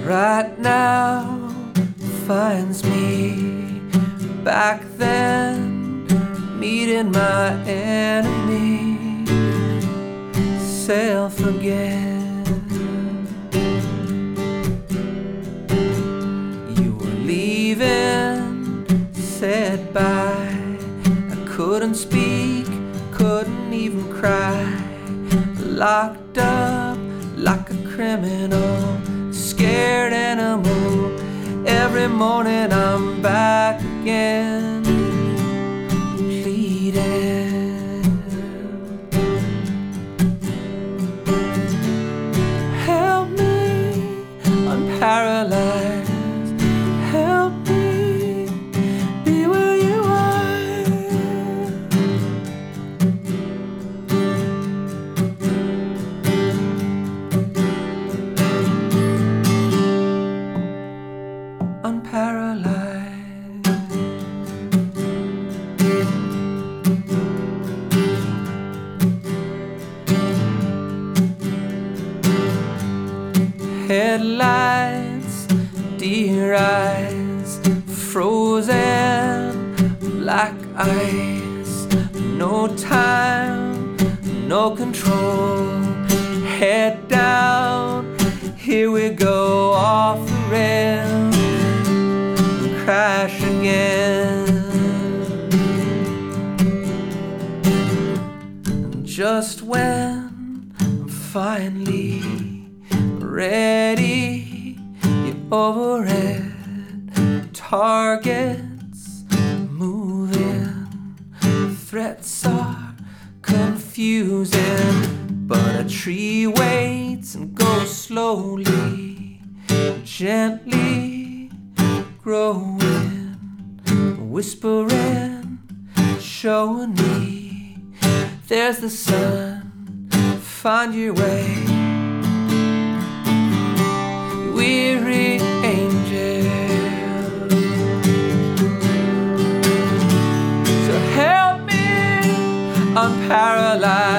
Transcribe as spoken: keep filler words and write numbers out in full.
right now finds me back then, meeting my enemy, self again. You were leaving, said bye. I couldn't speak, couldn't even cry, locked up like a criminal, scared animal. Every morning I'm back again, pleading. Help me, I'm paralyzed. Help me be where you are. I'm paralyzed. Headlights, deer eyes, frozen black ice. No time, no control. Head down, here we go off the rails, crash again. And just when I'm finally ready, you overhead, targets moving, threats are confusing, but a tree waits and goes slowly, gently growing, whispering, showing me there's the sun, find your way, weary angel. So help me, I'm paralyzed.